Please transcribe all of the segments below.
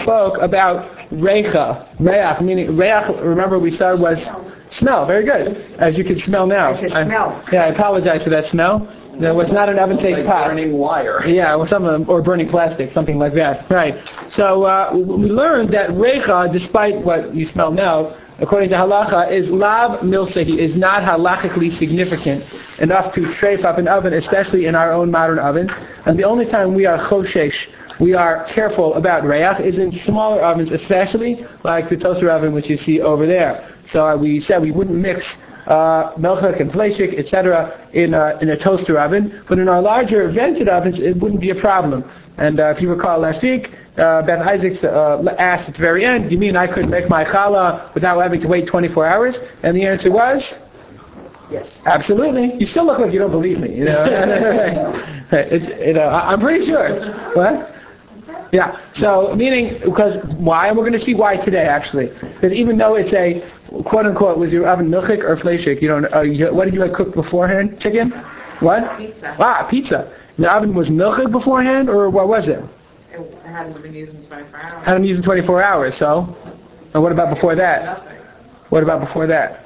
spoke about recha, reach, meaning reach, remember we said was smell. Very good. As you can smell now. Smell. I apologize for that smell. There was not an oven-safe pot. Burning wire. Yeah, or burning plastic, something like that. Right. So we learned that recha, despite what you smell now, according to halacha, is lav milsehi, is not halachically significant enough to treif up an oven, especially in our own modern ovens. And the only time we are choshesh, we are careful about reach, is in smaller ovens, especially like the toaster oven, which you see over there. So we said we wouldn't mix melchek and fleishik, etc., in a toaster oven, but in our larger vented ovens, it wouldn't be a problem. And if you recall last week, Beth Isaacs asked at the very end, do you mean I could make my challah without having to wait 24 hours? And the answer was, yes. Absolutely. You still look like you don't believe me. I'm pretty sure. What? Yeah. So, meaning, because why? And we're going to see why today, actually. Because even though it's a, quote unquote, was your oven milchik or fleishik? You don't. What did you cook beforehand? Chicken? What? Pizza. Pizza. The oven was milchik beforehand, or what was it? It hadn't been used in 24 hours. Hadn't been used in 24 hours. So, and what about before that? Nothing. What about before that?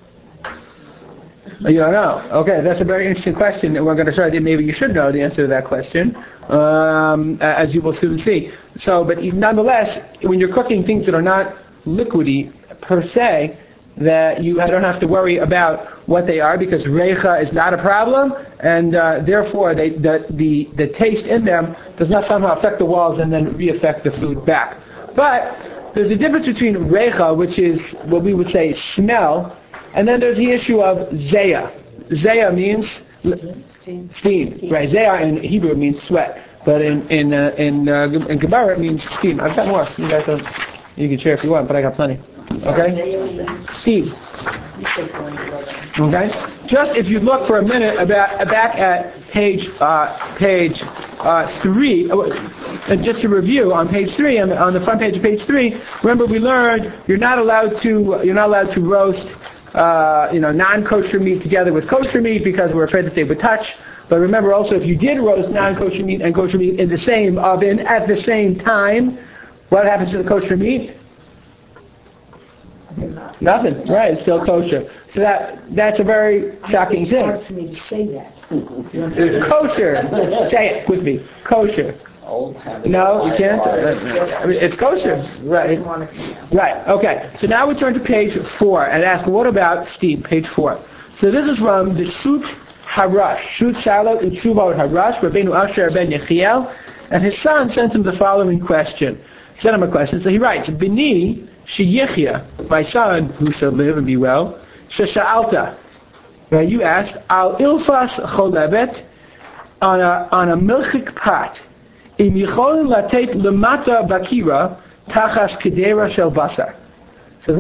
You don't know. Okay, that's a very interesting question, and we're going to start. Maybe you should know the answer to that question, as you will soon see. So, but nonetheless, when you're cooking things that are not liquidy per se, that you don't have to worry about what they are, because reicha is not a problem, and therefore the taste in them does not somehow affect the walls and then re-affect the food back. But there's a difference between reicha, which is what we would say smell, and then there's the issue of zeya. Zeya means steam. Right? Zeya in Hebrew means sweat, but in Gemara it means steam. I've got more. You guys you can share if you want, but I got plenty. Okay? Steam. Okay? Just if you look for a minute back at page 3, and just to review on page 3, on the front page of page 3, remember we learned you're not allowed to roast non-kosher meat together with kosher meat because we're afraid that they would touch. But remember also, if you did roast non-kosher meat and kosher meat in the same oven at the same time, what happens to the kosher meat? Nothing. Right, it's still kosher. So that's a very shocking thing. It's hard for me to say that. Kosher. Say it with me. Kosher. No, you can't. It's kosher. Right. Right. Okay. So now we turn to page 4 and ask, what about steam? Page 4. So this is from the Shut Harash. Shut Shalot Utshuva Harash, Rabbeinu Asher ben Yechiel, and his son sent him the following question. He sent him a question. So he writes, Bini Sheyichya, my son, who shall live and be well, Shesha'alta. You asked, Al Ilfas Cholebet, on a milchik pot. Im yicholim latet lemata bakira tachas kedera shel basar. So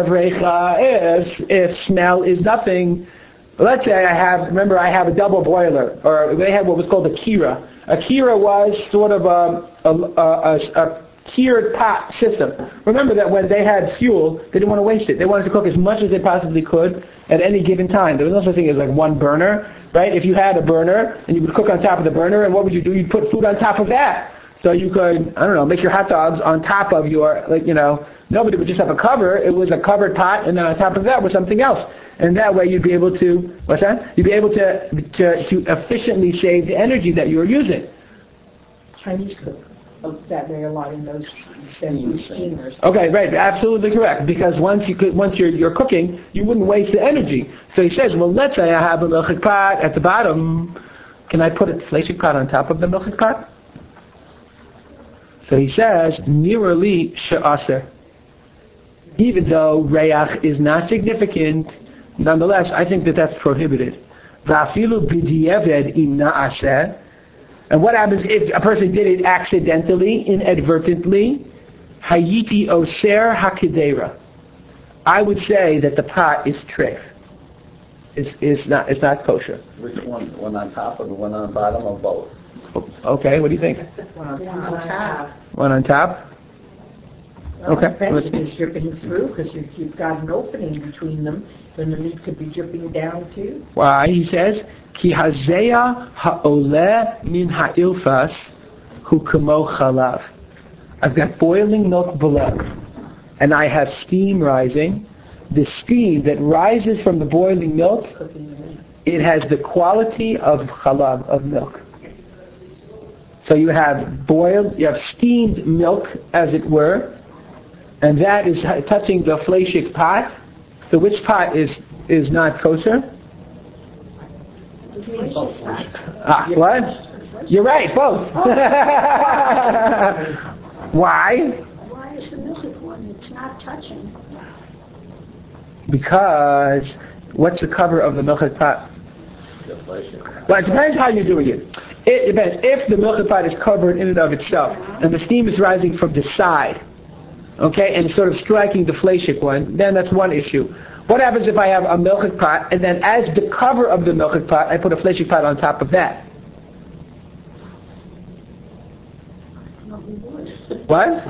if smell is nothing, let's say I have a double boiler, or they had what was called a kira. A kira was sort of a cured pot system. Remember that when they had fuel, they didn't want to waste it. They wanted to cook as much as they possibly could at any given time. There was no such thing as like one burner, right? If you had a burner and you would cook on top of the burner, and what would you do? You'd put food on top of that. So you could, make your hot dogs on top of your, nobody would just have a cover. It was a covered pot, and then on top of that was something else. And that way you'd be able to, what's that? You'd be able to efficiently save the energy that you're using. Chinese cook that way a lot in those steamers. Okay, right, absolutely correct. Because once you're cooking, you wouldn't waste the energy. So he says, well, let's say I have a milchik pot at the bottom. Can I put a fleishik pot on top of the milchik pot? So he says, Nirali she'aser. Even though reach is not significant, nonetheless, I think that's prohibited. Va'afilu b'di'eved im na'aseh. And what happens if a person did it accidentally, inadvertently? Hayiti oser hakedera. I would say that the pot is treif. It's not kosher. Which one? One on top or the one on the bottom, or both? Okay, what do you think? One on top. One on top? Okay. It's dripping through because you've got an opening between them, then the meat could be dripping down too. Why? He says, Ki hazeya ha'oleh min ha'ilfas hu kamo chalav. I've got boiling milk below, and I have steam rising. The steam that rises from the boiling milk, it has the quality of chalab, of milk. So you have steamed milk, as it were, and that is touching the fleishik pot. So which pot is not kosher? What? You're right, both. Why? Why is the milky one? It's not touching. Because what's the cover of the milchik pot? Well, it depends how you're doing it. It depends. If the milchik pot is covered in and of itself, and the steam is rising from the side, okay, and sort of striking the fleishik one, then that's one issue. What happens if I have a milchik pot, and then as the cover of the milchik pot, I put a fleishik pot on top of that? What?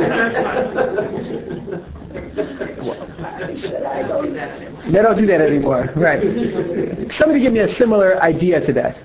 They don't do that anymore. Right. Somebody give me a similar idea to that.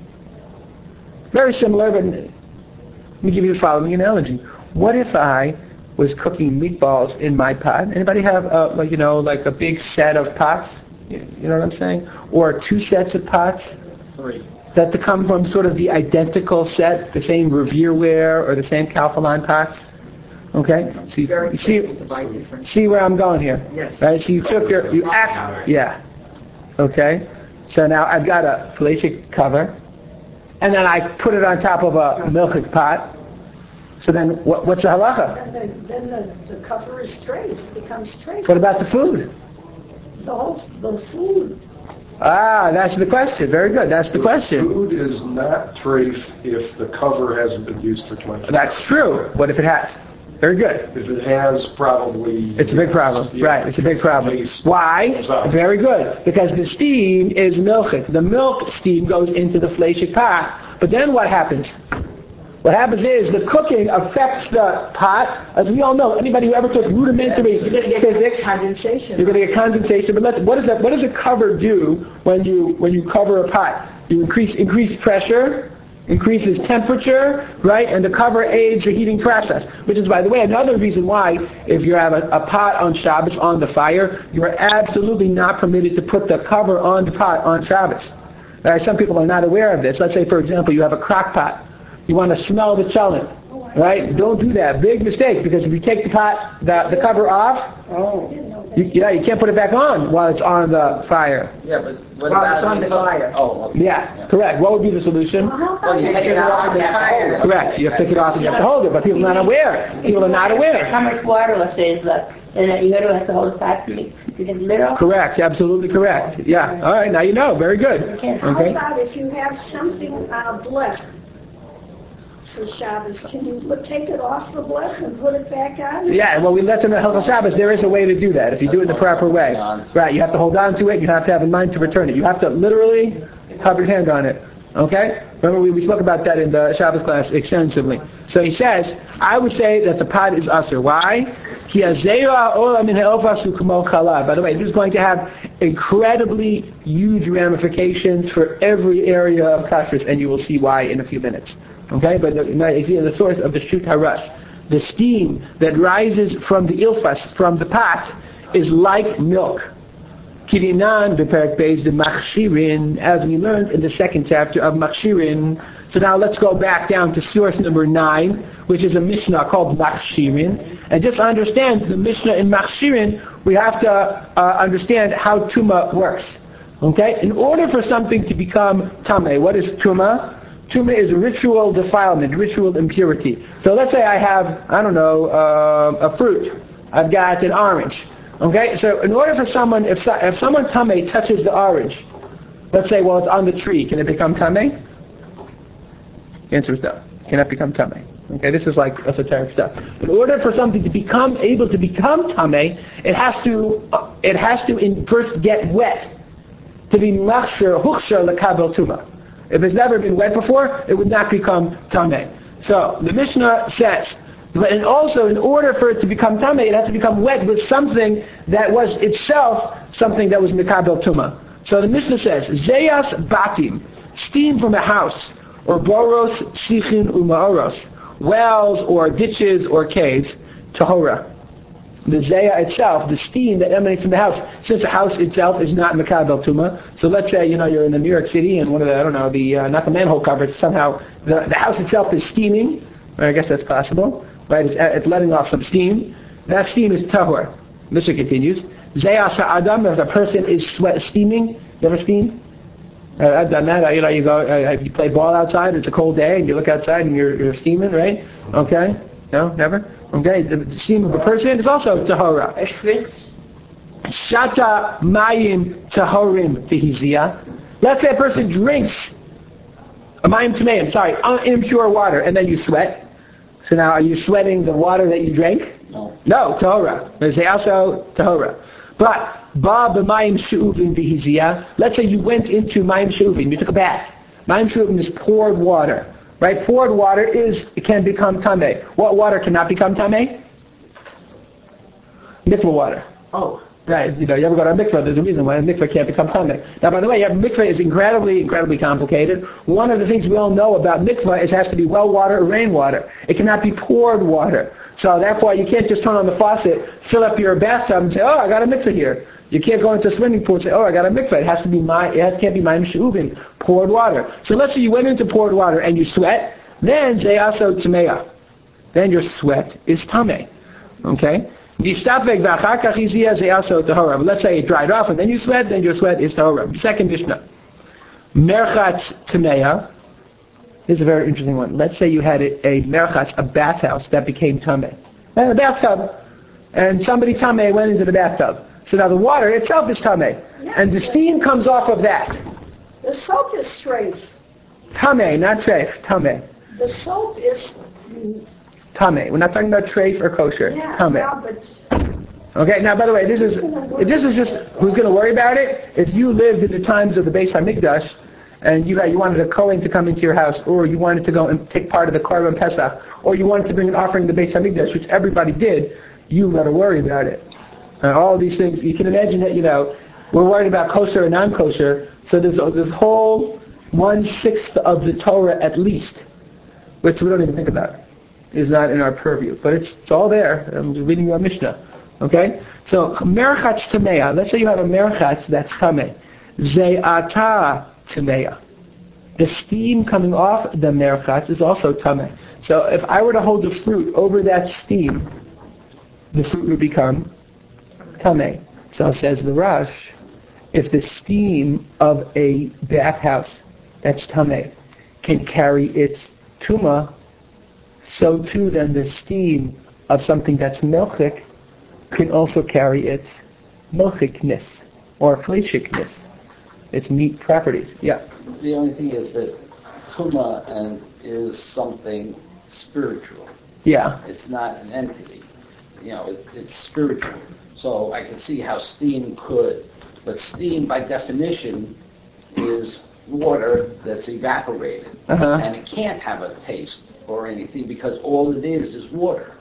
Very similar, but let me give you the following analogy. What if I was cooking meatballs in my pot? Anybody have like a big set of pots? You know what I'm saying? Or two sets of pots? 3. That to come from sort of the identical set, the same Revierware or the same Calphalon pots. Okay? So you see where I'm going here? Yes. Right? So yeah. Okay? So now I've got a fleishik cover, and then I put it on top of a milchik pot. So then what's the halacha? Then the cover is straight. It becomes straight. What about the food? The food. That's the question. Very good. That's the question. Food is not treif if the cover hasn't been used for 20 years. That's true. What if it has? Very good. If it has, probably... It's a big problem. Yeah. Right, it's a big problem. Why? Very good. Because the steam is milchik. The milk steam goes into the fleishik pot. But then what happens? What happens is the cooking affects the pot. As we all know, anybody who ever took rudimentary physics, condensation. you're going to get condensation. But what does the cover do when you cover a pot? You increase pressure, increases temperature, right? And the cover aids the heating process. Which is, by the way, another reason why, if you have a pot on Shabbos on the fire, you are absolutely not permitted to put the cover on the pot on Shabbos. Right? Some people are not aware of this. Let's say, for example, you have a crock pot. You want to smell the cholent, right? Don't do that. Big mistake, because if you take the pot, the cover off, you can't put it back on while it's on the fire. Yeah, but what While about it's on the fire. Oh, okay. Yeah, correct. What would be the solution? Well, you take it off and you have to hold it. Correct. You have to take it off and you have to hold it, but people are not aware. People are not aware. How much water, let's say, is left? And you gotta have to hold the pot to get the lid off? Correct. Absolutely correct. Yeah. All right. Now you know. Very good. How Okay. about if you have something on a blech for Shabbos? Can you take it off the blech and put it back on? Yeah, well, we let them know Hilchos Shabbos. There is a way to do that if you do it in the proper way. Right, you have to hold on to it. You have to have in mind to return it. You have to literally have your hand on it. Okay? Remember, we spoke about that in the Shabbos class extensively. So he says, I would say that the pot is usher. Why? By the way, this is going to have incredibly huge ramifications for every area of kashrus, and you will see why in a few minutes. Okay, but the source of the Shut HaRush, the steam that rises from the ilfas, from the pot, is like milk. Kirinan beperek beis de machshirin, as we learned in the second chapter of Machshirin. So now let's go back down to source number 9, which is a Mishnah called Machshirin. And just understand the Mishnah in Machshirin, we have to understand how Tuma works. Okay, in order for something to become Tameh, what is Tuma? Tuma is ritual defilement, ritual impurity. So let's say I have, a fruit. I've got an orange. Okay, so in order for someone, if someone Tameh touches the orange, let's say, well, it's on the tree, can it become Tameh? The answer is no. It cannot become Tameh. Okay, this is like esoteric stuff. In order for something to become able to become Tameh, it has to first get wet to be machshir, huchshir, lekabel tuma. If it's never been wet before, it would not become Tameh. So the Mishnah says, and also in order for it to become Tameh, it has to become wet with something that was itself something that was Mikabel Tuma. So the Mishnah says, Zeyas Batim, steam from a house, or Boros, Sichin, Umaoros. wells or ditches or caves, tahora. The zayah itself, the steam that emanates from the house, since the house itself is not Mekabel Tuma, so let's say, you're in New York City and one of the, not the manhole covers, somehow the house itself is steaming, I guess that's possible, right? It's letting off some steam. That steam is tahor. Mishnah continues. Zayah Adam, as a person is steaming. You ever steam? I've done that. You go, you play ball outside. It's a cold day, and you look outside and you're steaming, right? Okay. No, never. Okay. The steam of a person is also tahora. Shata mayim tahorim v'hiziyah. Let's say a person drinks mayim tameim, impure water, and then you sweat. So now, are you sweating the water that you drank? No. No, tahora. They say also tahora. But ba b'mayim she'uvim v'hiziyah. Let's say you went into mayim she'uvim. You took a bath. Mayim she'uvim is poured water, right? Poured water can become tameh. What water cannot become tameh? Mikvah water. Oh. Right, you ever go to a mikvah, there's a reason why a mikvah can't become tameh. Now, by the way, mikvah is incredibly complicated. One of the things we all know about mikvah is it has to be well water or rainwater. It cannot be poured water. So therefore, you can't just turn on the faucet, fill up your bathtub, and say, "Oh, I got a mikvah here." You can't go into a swimming pool and say, "Oh, I got a mikvah." It has to be can't be mayim she'uvim, poured water. So let's say you went into poured water and you sweat, then zeyaso tameah. Then your sweat is tameh. Okay. But let's say it dried off and then you sweat, then your sweat is tahora. Second Mishnah. Merchatz tameah. This is a very interesting one. Let's say you had a merchatz, a bathhouse that became tameh. And a bathtub. And somebody tameh went into the bathtub. So now the water itself is tameh. And the steam comes off of that. The soap is treif. Tameh, not treif, tameh. The soap is... Tameh. We're not talking about treif or kosher. Yeah, Tameh. yeah, but... Okay, now by the way, this is just, who's going to worry about it? If you lived in the times of the Beis HaMikdash, and you wanted a Kohen to come into your house, or you wanted to go and take part of the Korban Pesach, or you wanted to bring an offering to the Beis HaMikdash, which everybody did, you got to worry about it. All of these things, you can imagine that, we're worried about kosher and non-kosher, so there's this whole 1/6 of the Torah at least, which we don't even think about. Is not in our purview, but it's all there. I'm just reading your Mishnah. Okay? So, merchatz tameah. Let's say you have a merchatz that's tameh. Ze'ata tameah. The steam coming off the merchatz is also tameh. So, if I were to hold the fruit over that steam, the fruit would become tameh. So, says the Rosh, if the steam of a bathhouse that's tameh can carry its tumah, so too then the steam of something that's milchik can also carry its milchikness or fleshikness, its meat properties. Yeah. The only thing is that tumah is something spiritual. Yeah. It's not an entity. It's spiritual. So I can see how steam could, but steam by definition is water that's evaporated, and it can't have a taste or anything because all it is water.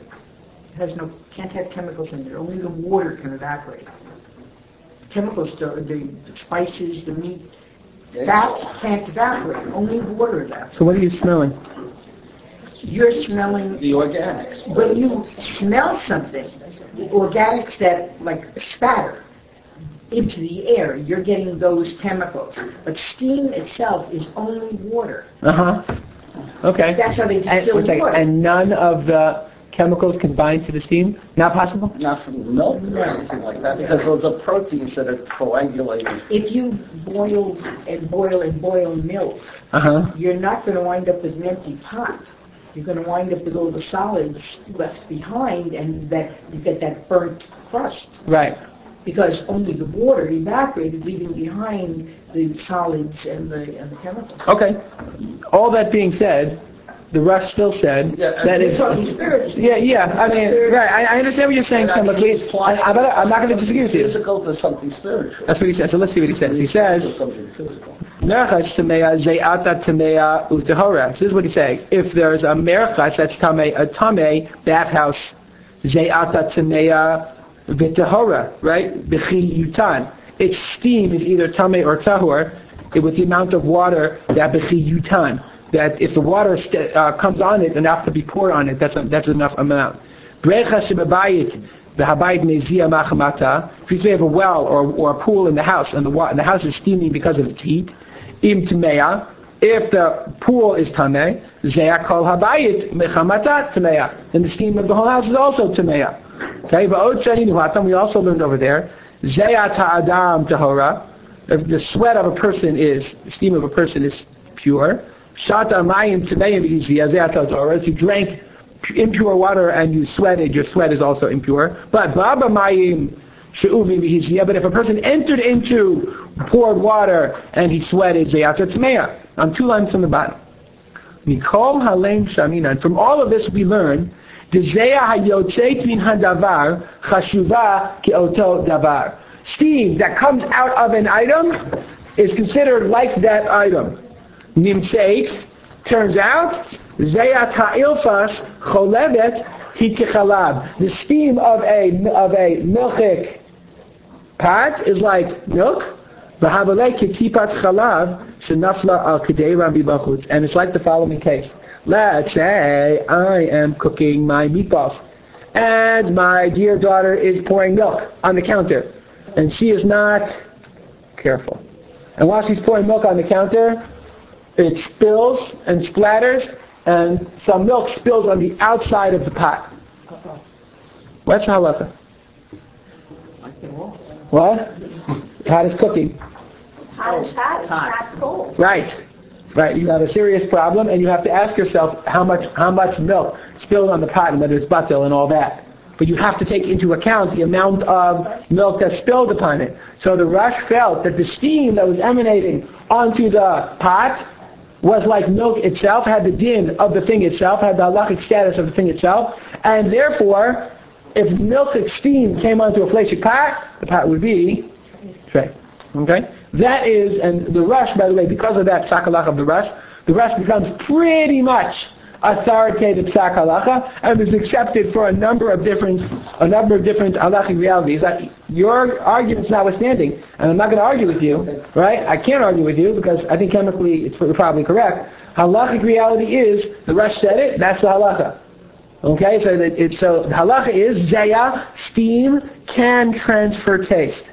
It can't have chemicals in it. Only the water can evaporate. Chemicals, the spices, the meat, fat can't evaporate. Only water evaporates. So what are you smelling? You're smelling the organics. When you smell something, the organics that like spatter into the air, you're getting those chemicals. But steam itself is only water. Okay. That's how they distill water. And none of the chemicals can bind to the steam? Not possible? Not from milk or anything like that, because those are proteins that are coagulated. If you boil milk, you're not going to wind up with an empty pot. You're going to wind up with all the solids left behind, and that you get that burnt crust. Right. Because only the water evaporated, leaving behind the solids and the chemicals. Okay. All that being said, the Rush still said that it's... Yeah. I mean, right. I understand what you're saying, Tim, but please, I'm not going to disagree with you. Physical to something spiritual. That's what he says. So let's see what he says. He says, Merchatz tameah ze'ata tameah utahora. This is what he's saying. If there's a merchatz that's tameh, a tameh bathhouse, ze'ata tameah v'tahora, right? B'chi yutan. Its steam is either tameh or tahor, with the amount of water that b'chi yutan. that if the water comes on it enough to be poured on it, that's enough amount. Brecha shebebayit v'habayit mezia machamata. If you have a well or a pool in the house and the house is steaming because of its heat, im tmeya. If the pool is tameh, zeya kol habayit mechamata tmeya, and the steam of the whole house is also tmeya. Okay, we also learned over there, zeya ta'adam tahora. If the sweat of a person the steam of a person is pure. Shata mayim tmeya v'yizia zeya tahora. If you drank impure water and you sweated, your sweat is also impure. But baba mayim. But if a person entered into poured water and he sweated, zeyata tmeya. On 2 lines from the bottom. Mikol halem shaminan. From all of this we learn, dezeya hayotzeit min hadavar chashuva keoto davar. Steam that comes out of an item is considered like that item. Nimtzeit, turns out, zeyat ha'ilfas cholevet hi kechalab. The steam of a milchik pot is like milk. And it's like the following case. Let's say I am cooking my meatballs, and my dear daughter is pouring milk on the counter, and she is not careful. And while she's pouring milk on the counter, it spills and splatters, and some milk spills on the outside of the pot. What's halacha? What? Hot is cooking. Hot is hot, it's not cold. Right. You have a serious problem, and you have to ask yourself how much milk spilled on the pot, and whether it's batel and all that. But you have to take into account the amount of milk that spilled upon it. So the Rosh felt that the steam that was emanating onto the pot was like milk itself, had the din of the thing itself, had the halachic status of the thing itself, and therefore, if milk steam came onto a fleishik pot, the pot would be straight. Okay? That is, and the Rosh, by the way, because of that psak halacha of the Rosh becomes pretty much authoritative psak halacha, and is accepted for a number of different halachic realities. Your argument's notwithstanding, and I'm not going to argue with you, right? I can't argue with you because I think chemically it's probably correct. Halachic reality is the Rosh said it. That's the halacha. Okay, so the halacha is zeya, steam can transfer taste.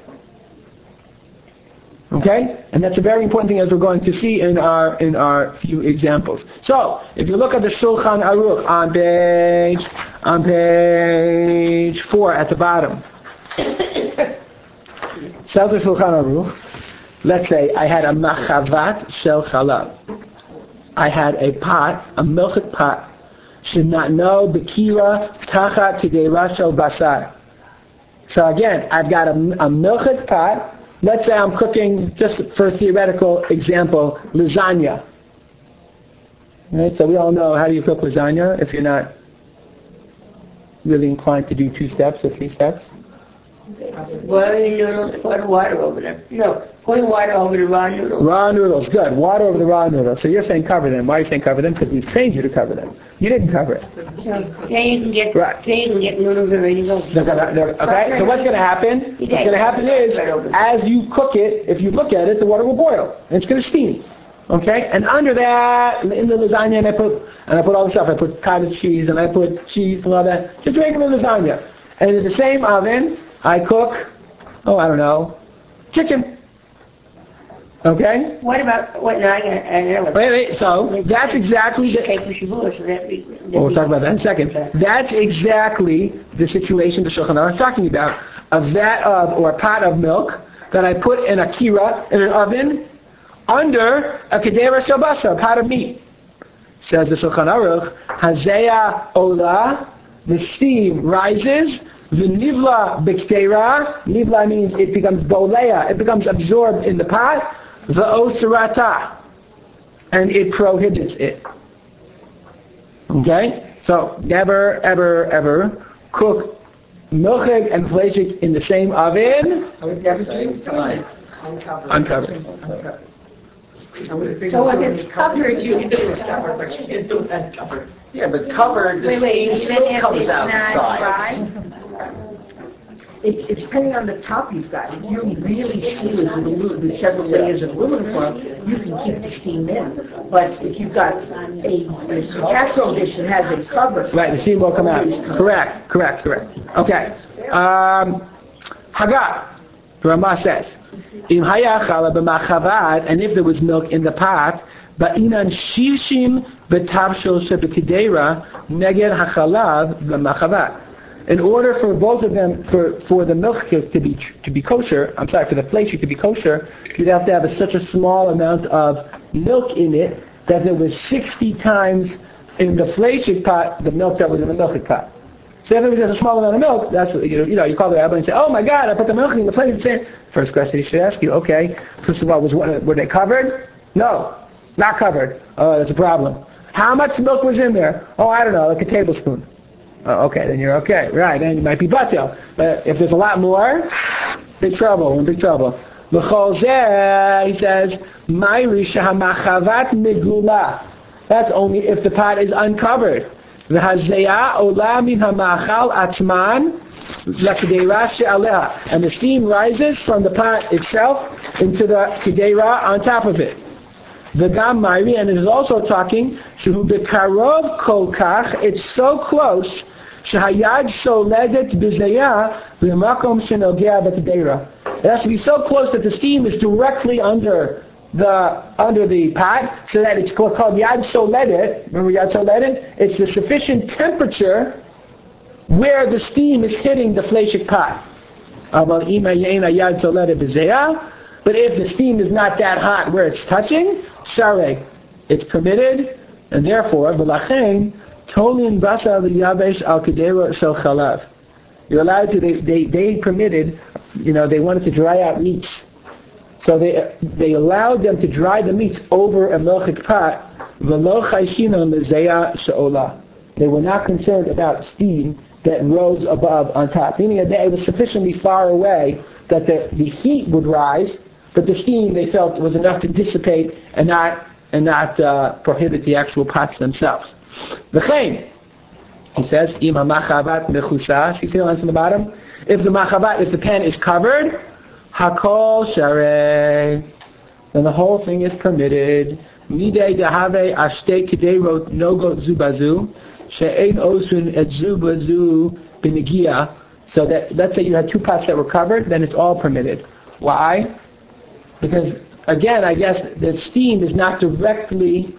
Okay, and that's a very important thing as we're going to see in our few examples. So, if you look at the Shulchan Aruch on page 4 at the bottom, says the Shulchan Aruch. Let's say I had a machavat shel chalav. I had a pot, a milchik pot, shenatno bekira tachat k'deira shel basar. So again, I've got a milchik pot. Let's say I'm cooking, just for a theoretical example, lasagna. Right? So we all know how do you cook lasagna if you're not really inclined to do 2 steps or 3 steps. Boiling noodles, pour water over them. No, pouring water over the raw noodles. Raw noodles, good. Water over the raw noodles. So you're saying cover them. Why are you saying cover them? Because we've trained you to cover them. You didn't cover it. So then you can get noodles already go. Okay, so what's going to happen? What's going to happen is, as you cook it, if you look at it, the water will boil. And it's going to steam. Okay? And under that, in the lasagna, I put all the stuff. I put cottage cheese, and I put cheese and all that. Just regular lasagna. And in the same oven, I cook, chicken. Okay? What about, Wait, so that's exactly we'll talk about that in a second. That's exactly the situation the Shulchan Aruch is talking about. A vat of, or a pot of milk that I put in a kira, in an oven, under a kedera shel basar, a pot of meat. Says the Shulchan Aruch, Hazeya ola, the steam rises, the nivla b'ktera, nivla means it becomes bolea, it becomes absorbed in the pot, the osirata, and it prohibits it. Okay? So, never, ever, ever cook milchik and fleishik in the same oven. Uncovered. So if it's covered, you can do it. Yeah, but covered, the steam still comes out the side. it's depending on the top you've got. If you really seal it with several layers of aluminum foil, you can keep the steam in. But if you've got a casserole dish that has a cover, right, the steam will come out. Correct. Okay. Hagar, Rama says, Im hayachala b'machavat, and if there was milk in the pot, ba'inan shishim b'tavshel shebekidera neged hachalav b'machavat. In order for both of them, for the milk to be kosher, for the fleshik to be kosher, you'd have to have such a small amount of milk in it that there was 60 times in the fleshik pot the milk that was in the milk pot. So if it was just a small amount of milk, that's you call the rabbi and say, "Oh my God, I put the milk in the fleshik." First question he should ask you, okay, first of all, were they covered? No, not covered. Oh, that's a problem. How much milk was in there? Oh, I don't know, like a tablespoon. Oh, okay, then you're okay. Right, then you might be batel. But if there's a lot more, big trouble. L'chol zeh, he says, Mayri shehamachavat megula. That's only if the pot is uncovered. V'hazeya ola min hamachal atman l'kedera she'aleha. And the steam rises from the pot itself into the kedera on top of it. V'gam Mayri, and it is also talking, shehu bekarov kol kach, it's so close, shehayad sholedet b'zeya v'makom shenogea b'kedera. It has to be so close that the steam is directly under the pot, so that it's called yad sholedet. Remember yad sholedet? It's the sufficient temperature where the steam is hitting the fleshik pot. But if the steam is not that hot where it's touching, sharek, it's permitted, and therefore, v'lachein tolin basa v'yabesh al kedera shel chalav. You're allowed to. They permitted. They wanted to dry out meats, so they allowed them to dry the meats over a milchik pot. V'lo chayshina mezeya she'ola. They were not concerned about steam that rose above on top, meaning that it was sufficiently far away that the heat would rise, but the steam they felt was enough to dissipate and not prohibit the actual pots themselves. V'chein, he says, im hamachavat mechusha. See the lines on the bottom. If the pan is covered, hakol sharei, then the whole thing is permitted. Midei dehave ashtei kederot nogot zubazu she'ein osun et zubazu b'negia. So that, let's say you had two pots that were covered, then it's all permitted. Why? Because again, I guess the steam is not directly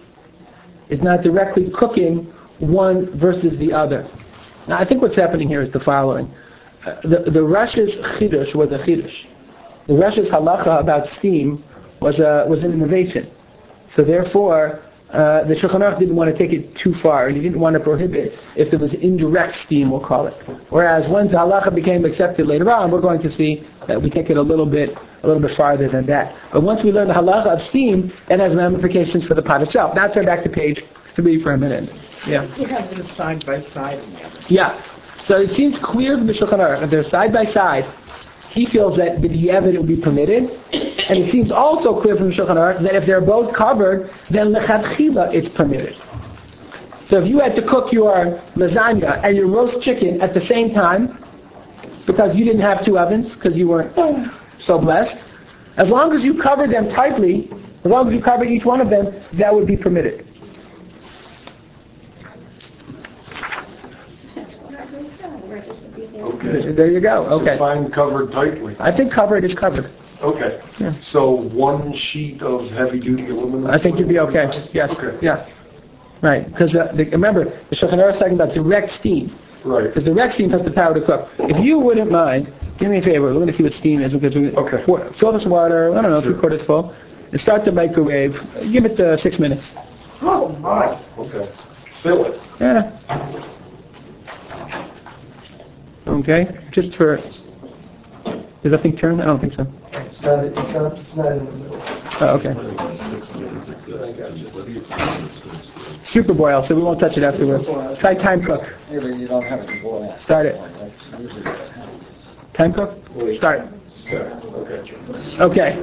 cooking one versus the other. Now, I think what's happening here is the following: the Rash's chidush was a chidush. The Rash's halacha about steam was an innovation. So therefore, the Shulchan Aruch didn't want to take it too far, and he didn't want to prohibit if there was indirect steam, we'll call it. Whereas once the halacha became accepted later on, we're going to see that we take it a little bit farther than that. But once we learn the halacha of steam, it has ramifications for the pot itself. Now turn back to page 3 for a minute. Yeah. You have them side by side. Yeah. So it seems clear from the Shulchan Aruch that they're side by side. He feels that b'diavad it will be permitted, and it seems also clear from the Shulchan Aruch that if they're both covered, then lechatchila it's permitted. So if you had to cook your lasagna and your roast chicken at the same time, because you didn't have two ovens, because you weren't so blessed, as long as you covered them tightly, as long as you covered each one of them, that would be permitted. Okay. There you go. Okay. Define covered tightly. I think covered is covered. Okay. Yeah. So one sheet of heavy-duty aluminum. I think you'd be okay. Yes. Okay. Yeah. Right. Because remember, the Shulchan Aruch is talking about direct steam. Right. Because direct steam has the power to cook. If you wouldn't mind, do me a favor. We're going to see what steam is. Because fill this water. I don't know, 3/4 full, and start the microwave. Give it 6 minutes. Oh my. Okay. Fill it. Yeah. Okay. Just for. Does that thing turn? I don't think so. It's not in the middle. Oh, okay. Super boil, so we won't touch it afterwards. Try time cook. Yeah, but you don't have it to boil. Start it. That's usually what happens. Time cook? Start. Okay. Okay.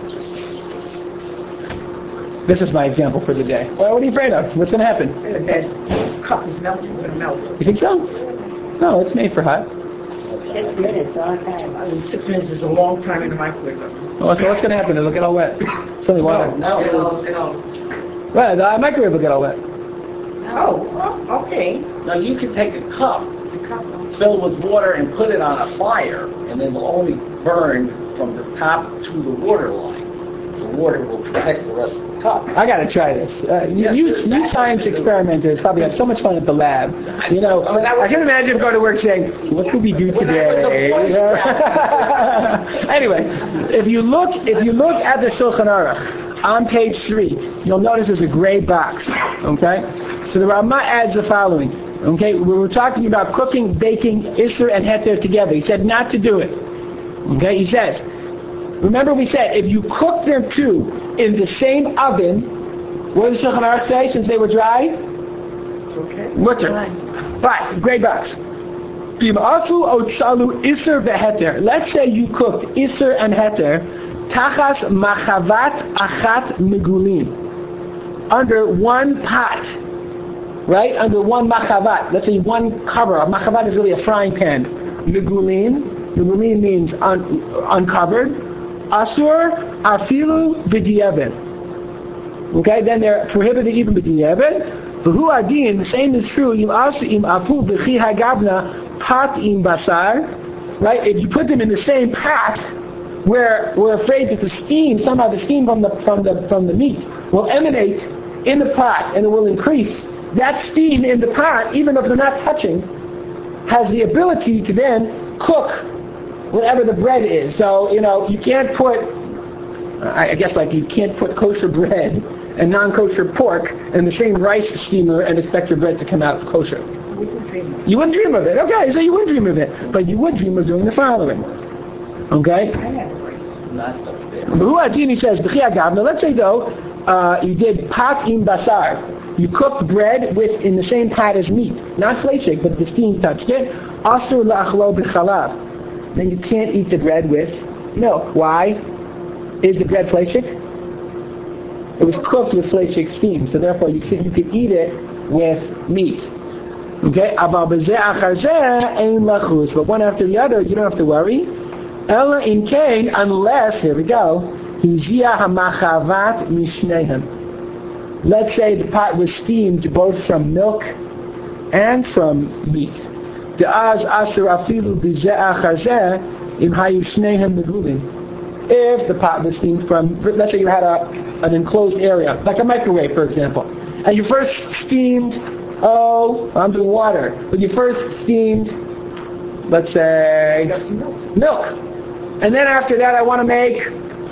This is my example for the day. Well, what are you afraid of? What's going to happen? That cup is melting, going to melt. You think so? No, it's made for hot. 6 minutes, all the time. I mean, 6 minutes is a long time in the microwave. Oh, so what's going to happen? It'll get all wet. It's only water. No. Right, the microwave will get all wet. Oh, okay. Now you can take a cup, fill with water, and put it on a fire, and it will only burn from the top to the water line. The water will protect the rest of the cup. I got to try this. You science experimenters probably have so much fun at the lab. You know, I can imagine going to work saying, "What could we do today?" Anyway, if you look at the Shulchan Aruch on page 3, you'll notice there's a gray box. Okay, so the Rama adds the following. Okay, we were talking about cooking, baking, Isser, and Heter together. He said not to do it. Okay, he says. Remember we said, if you cook them two in the same oven, what does the Shulchan Aruch say since they were dry? Okay. Mutter. Right, gray box. Let's say you cooked Isser and Heter, Tachas Machavat Achat Megulin, under one pot, right? Under one Machavat. Let's say one cover. A Machavat is really a frying pan. Megulin means uncovered. Asur afilu b'di'evet. Okay, then they're prohibited even b'di'evet. But who adin? The same is true. Im afu b'chi hagavna pat im basar. Right? If you put them in the same pot, we're afraid that the steam from the meat will emanate in the pot and it will increase. That steam in the pot, even if they're not touching, has the ability to then cook whatever the bread is. So, you can't put, I guess you can't put kosher bread and non-kosher pork in the same rice steamer and expect your bread to come out kosher. You wouldn't dream of it. Okay, so you wouldn't dream of it. But you would dream of doing the following. Okay? He says, let's say though, you did pat im basar. You cooked bread in the same pot as meat. Not fleshik, but the steam touched it. Asur la'achlo b'chalav. Then you can't eat the bread with milk. Why? Is the bread fleshik? It was cooked with fleshik steam, so therefore you could eat it with meat. Okay? But one after the other, you don't have to worry. Ella in kain, unless, here we go, hizia hamachavat mishnehem. Let's say the pot was steamed both from milk and from meat. If the pot was steamed from, let's say you had an enclosed area, like a microwave, for example, and you first steamed, I'm doing water, but you first steamed, let's say, milk, and then after that I want to make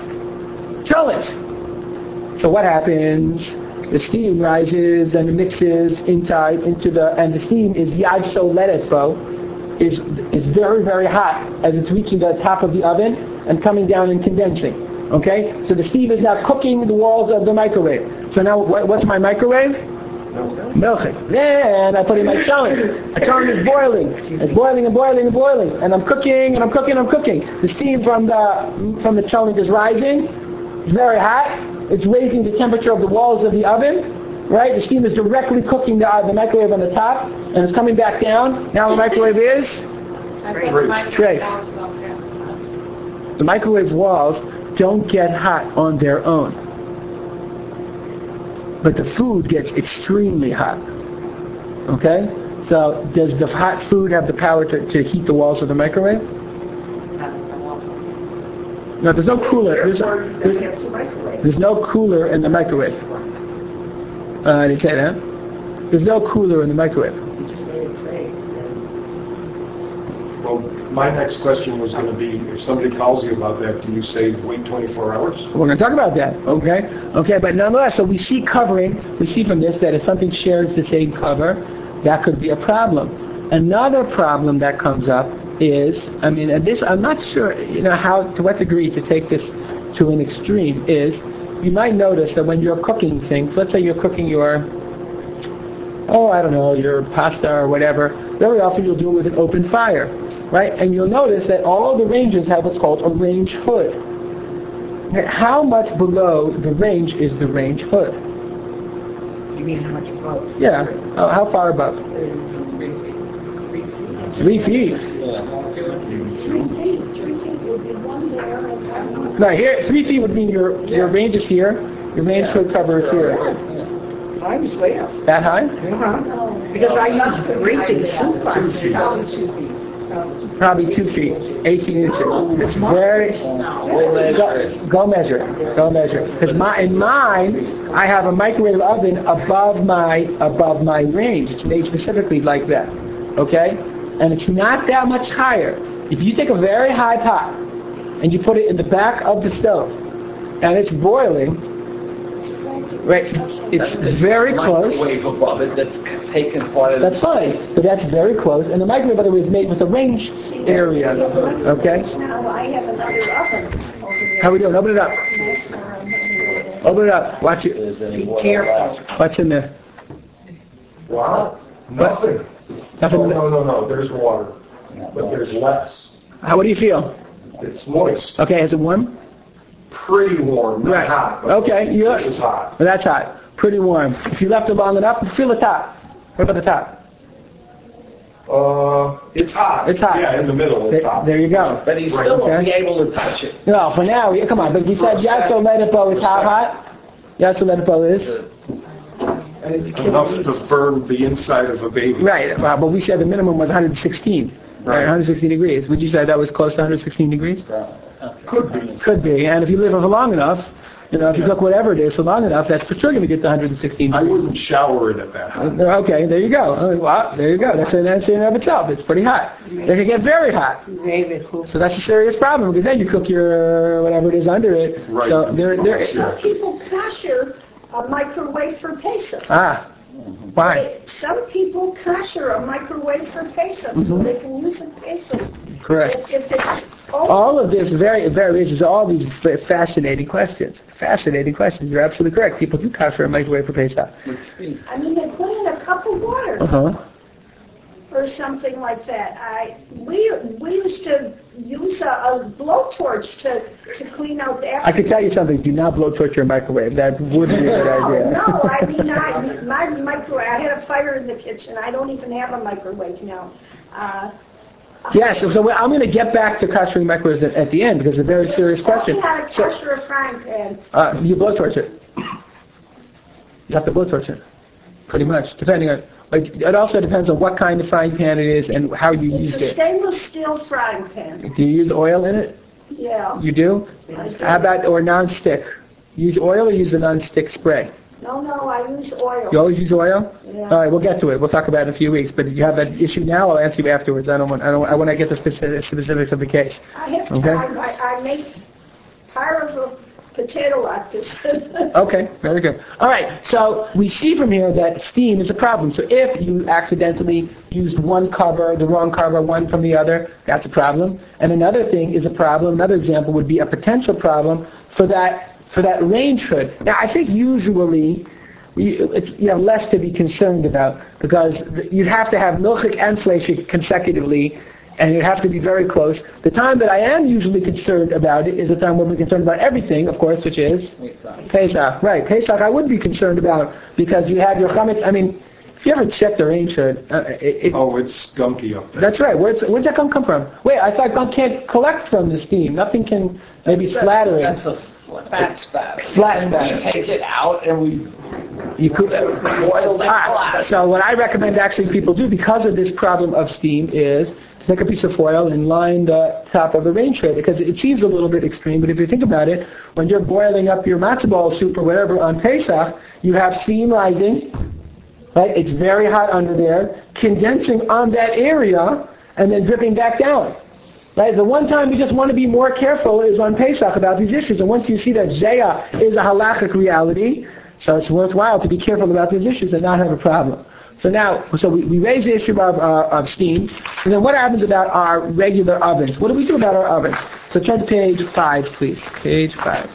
cholent. So what happens? The steam rises and mixes inside and the steam is yad so letetfo, is very, very hot as it's reaching the top of the oven and coming down and condensing. Okay? So the steam is now cooking the walls of the microwave. So now what's my microwave? Milchik. Then I put in my cholent. A cholent is boiling. It's boiling and boiling and boiling. And I'm cooking and I'm cooking and I'm cooking. The steam from the cholent is rising. It's very hot. It's raising the temperature of the walls of the oven, right? The steam is directly cooking the microwave on the top, and it's coming back down. Now the microwave is trace. The microwave walls don't get hot on their own, but the food gets extremely hot. Okay? So does the hot food have the power to heat the walls of the microwave? No, there's no cooler. There's no cooler in the microwave. I didn't say that. There's no cooler in the microwave. Well, my next question was going to be, if somebody calls you about that, do you say wait 24 hours? We're going to talk about that. Okay, but nonetheless, so we see covering. We see from this that if something shares the same cover, that could be a problem. Another problem that comes up is, and this, I'm not sure, to what degree to take this to an extreme is, you might notice that when you're cooking things, let's say you're cooking your pasta or whatever, very often you'll do it with an open fire, right? And you'll notice that all the ranges have what's called a range hood. Now, how much below the range is the range hood? You mean how much above? Yeah, how far above? 3 feet. 3 feet would be one there and one. No, here 3 feet would mean your range is here. Your range should cover is here. Mine's way up. That high? Because I used to racing soup on 2 feet. Probably 2 feet, 18 inches. It's very. Go measure. Go measure. Because in mine, I have a microwave oven above my range. It's made specifically like that. Okay, and it's not that much higher. If you take a very high pot and you put it in the back of the stove, and it's boiling. Right, it's very close. Microwave above it that's taken part of. That's fine, but that's very close. And the microwave, by the way, is made with a range area. Okay. Now I have another oven over there. How we doing? Open it up. Open it up. Watch it. Be careful. What's in there? Wow. Nothing. Nothing. No. There's water, but there's less. What do you feel? It's moist. Okay, is it warm? Pretty warm, not hot. But Okay, this is hot. Well, that's hot. Pretty warm. If you left it long enough, feel the top. What about the top? It's hot. It's hot. Yeah, in the middle, it's hot. There you go. But he still won't be able to touch it. No, for now, come on. But we said Yasso Medipo is how hot? Yasso Medipo is? Enough to burn the inside of a baby. Right, but we said the minimum was 116. Right, 116 degrees. Would you say that was close to 116 degrees? Could be. Could be. And if you live for long enough, if you cook whatever it is for long enough, that's for sure going to get to 116 I degrees. wouldn't shower it at that hot. Okay, there you go. Well, there you go. That's in and of itself. It's pretty hot. They can get very hot. So that's a serious problem because then you cook your whatever it is under it. Right. So Some people kosher a microwave for Pesach. Why? Some people kosher a microwave for Pesach so they can use it Pesach. Correct. If it's All of this raises all these fascinating questions. Fascinating questions. You're absolutely correct. People do kosher a microwave for Pesach. I mean, they put in a cup of water or something like that. We used to use a blowtorch to clean out the. I can tell you something. Do not blowtorch your microwave. That wouldn't be a good idea. No, I mean, my microwave. I had a fire in the kitchen. I don't even have a microwave now. Yes, so I'm going to get back to koshering microwaves at the end because it's a very serious question. You had a kosher a frying pan. You blowtorch it. You have to blowtorch it, pretty much, depending on. It also depends on what kind of frying pan it is and how you used it. It's a stainless steel frying pan. Do you use oil in it? Yeah. You do? I do. How about or non-stick? Use oil or use the non-stick spray? No, I use oil. You always use oil? Yeah. All right, we'll get to it. We'll talk about it in a few weeks. But if you have that issue now, I'll answer you afterwards. I want to get the specifics of the case. I have Okay. I make part of a potato like this. Okay, very good. All right, so we see from here that steam is a problem. So if you accidentally used one cover, the wrong cover, one from the other, that's a problem. And another thing is a problem. Another example would be a potential problem for that range hood. Now, I think usually it's less to be concerned about because you'd have to have milchik and fleshik consecutively, and you'd have to be very close. The time that I am usually concerned about it is the time when we're concerned about everything, of course, which is Pesach. Right, Pesach I would be concerned about because you have your chametz. I mean, if you ever check the range hood, it's gunky up there. That's right. Where's that gunk come from? Wait, I thought gunk can't collect from the steam. Nothing can maybe splattering. That's a fat spat. Flat spat. We take it out and you could boil it. So what I recommend actually people do because of this problem of steam is to take a piece of foil and line the top of the range hood because it seems a little bit extreme, but if you think about it, when you're boiling up your matzo ball soup or whatever on Pesach, you have steam rising, right? It's very hot under there, condensing on that area and then dripping back down. Right? The one time you just want to be more careful is on Pesach about these issues. And once you see that Zeya is a halachic reality, so it's worthwhile to be careful about these issues and not have a problem. So we raise the issue of steam. So then what happens about our regular ovens? What do we do about our ovens? So turn to page 5, please. Page 5.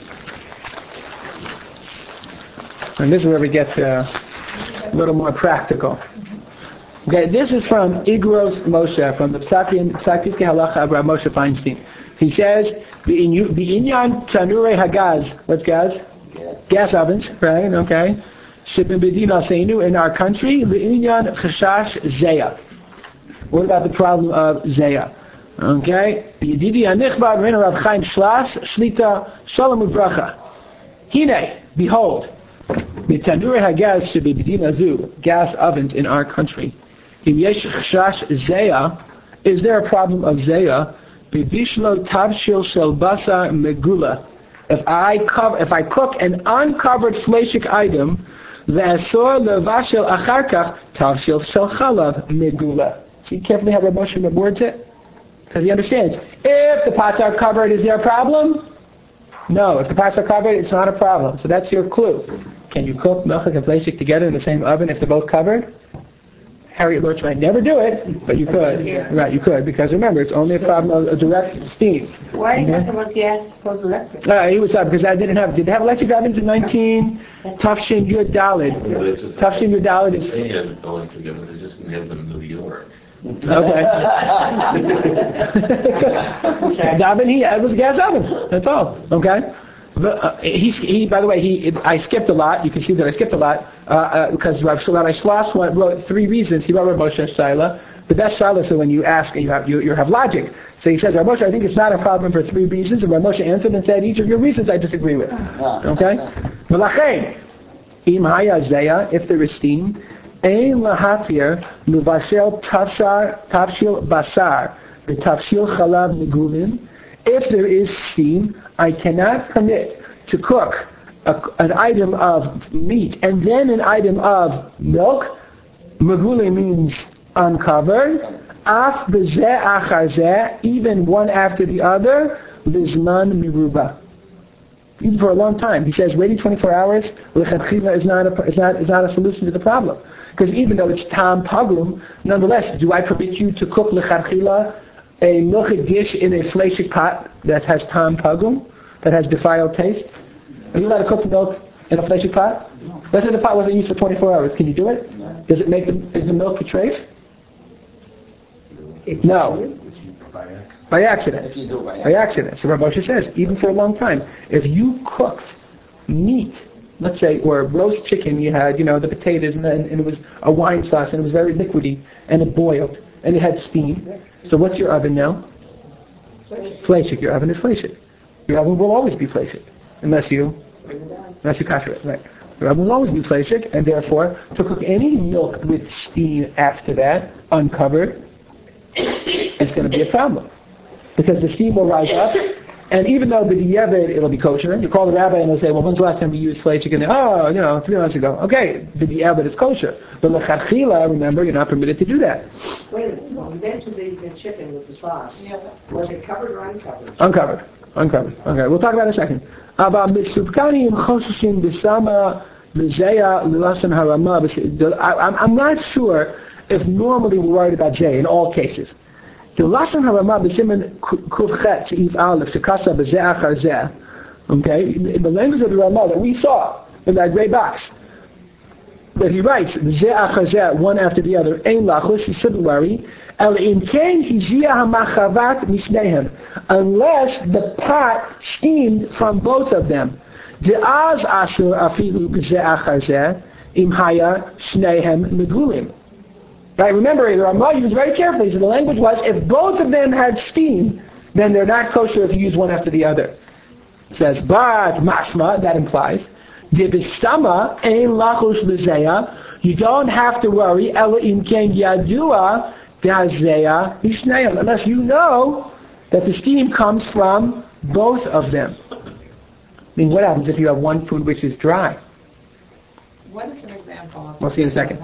And this is where we get a little more practical. Okay, this is from Igros Moshe, from the Psakim Halacha of Rav Moshe Feinstein. He says, B'inyan tanurei hagaz. What's gas? Gas ovens, right? Okay. Shipin b'din aseinu in our country. B'inyan chashash zeya. What about the problem of Zeya? Okay? Yedidi anichbad reina Rav Chaim Shlas Shlita Shalom Ubracha. Hine, behold, Mitanuri hagaz shebibidina zu, gas ovens in our country. Im yesh chashash Zeya, is there a problem of Zeya? Bibishlo tavshil shel basar megula. If I cook an uncovered fleshik item, ve'asor levashel acharkach tavshil shel chalav megula. See carefully how Rav Moshe words it? Because he understands. If the pots are covered, is there a problem? No. If the pots are covered, it's not a problem. So that's your clue. Can you cook milchik and fleshik together in the same oven if they're both covered? Harriet Lurch might never do it, but you could. Right, you could, because remember, it's only a problem of direct steam. Why did you have to want gas opposed to electric? He was because I did they have electric ovens in 19 Tufshin Yud Dalid? Tufshin Yud Dalid is... They had electric ovens, they just didn't have them in New York. Okay. It was a gas oven, that's all, okay? He by the way, I skipped a lot. You can see that I skipped a lot because Rav Shlomo wrote 3 reasons. He wrote Rav Moshe Shaila. The best Shaila is when you ask and you have logic. So he says, Rav Moshe, I think it's not a problem for 3 reasons. And Rav Moshe answered and said, each of your reasons I disagree with. Okay? V'lachein, im haya zeya, if there is steam, ein lahatir muvashel tafshil basar, the tafshil chalav negulin. If there is steam, I cannot permit to cook an item of meat and then an item of milk. Megule means uncovered. Af bezeh achar zeh, even one after the other. Lizman miruba. Even for a long time. He says waiting 24 hours lechatchila is not a solution to the problem. Because even though it's tam pagum, nonetheless, do I permit you to cook lechatchila a milchik dish in a fleshik pot that has tam pagum, that has defiled taste? Are you allowed to cook milk in a fleshik pot? Let's say the pot wasn't used for 24 hours. Can you do it? Does it is the milk a treif? No. By accident. If you do by accident. So Rav Moshe says, even for a long time, if you cooked meat, let's say, or roast chicken, you had, the potatoes and it was a wine sauce and it was very liquidy and it boiled and it had steam. So what's your oven now? Fleshik. Your oven is fleshik. Your oven will always be fleshik, unless you kasher it. Right. Your oven will always be fleshik, and therefore, to cook any milk with steam after that, uncovered, it's going to be a problem. Because the steam will rise up, and even though the diavad, it'll be kosher, you call the rabbi and they'll say, well, when's the last time we used fleshik? And 3 months ago. Okay, the diavad is kosher. But l'chachila, remember, you're not permitted to do that. Wait a minute. Well, you mentioned the chicken with the sauce. Yeah. Was it covered or uncovered? Uncovered. Okay, we'll talk about it in a second. About mitzupkani and choshishin b'sama b'zeya l'lasan harama. I'm not sure if normally we're worried about zay in all cases. The lasan harama b'simen kufchet seif aleph shekasa b'zeh achar zeh. Okay, in the language of the Ramah that we saw in that gray box, that he writes, zeh achar zeh, one after the other, ein lachus, he shouldn't worry, el in kain hizia hamachavat misnehem, unless the pot steamed from both of them. De'az asur afilu zeh achar zeh, im haya shnehem megulim. Right, remember, the Ramah used very carefully, so the language was, if both of them had steam, then they're not kosher if you use one after the other. It says, but mashma, that implies, dibistama ein lachus l'zeya, you don't have to worry, ela im ken yadua da'zeya mishnayim, unless you know that the steam comes from both of them. I mean, what happens if you have one food which is dry? What is an example of We'll see in a second.